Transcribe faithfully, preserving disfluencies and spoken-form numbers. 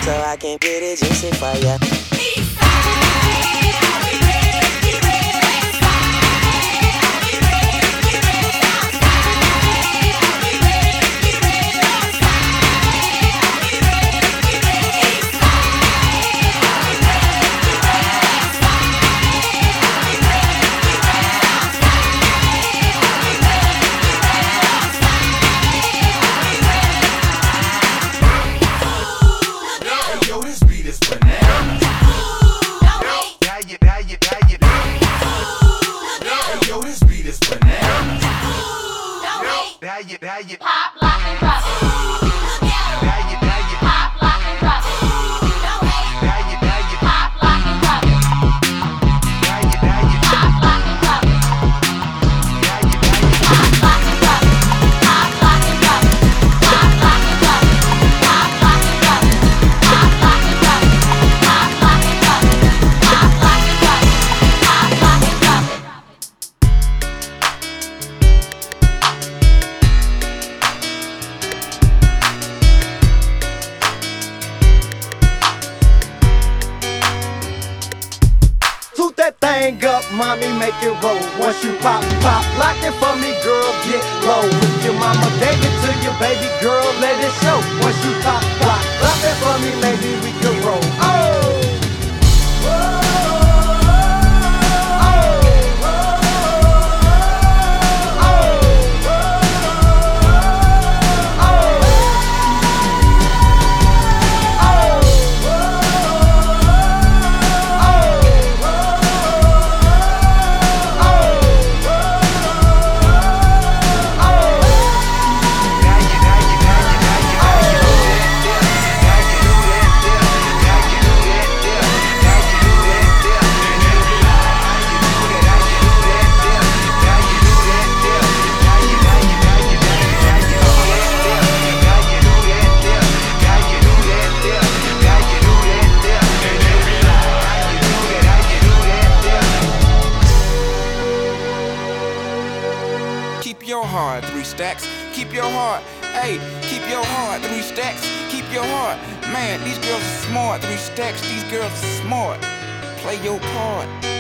so I can get it juicy for ya. Pop, lock, and drop it. Pop, lock, and drop it. Pop, lock, and drop it. Pop, lock, and drop it. Pop, lock, and drop it. Pop, lock, and drop it. Pop, lock, and drop it. Pop, lock, and drop it. Pop, lock, and drop it. Pop, lock, and drop it. Pop, lock, and drop it. Pop, lock, and drop it. Toot that thing up, mommy, make it roll. Once you pop, pop, lock it for me, girl, get low. If your mama gave it to you, baby girl, let it show. Once you pop, pop, lock it for me, maybe we can roll. Oh! Keep your heart, three stacks. Keep your heart, hey, keep your heart, three stacks. Keep your heart, man, these girls are smart, three stacks, these girls are smart. Play your part.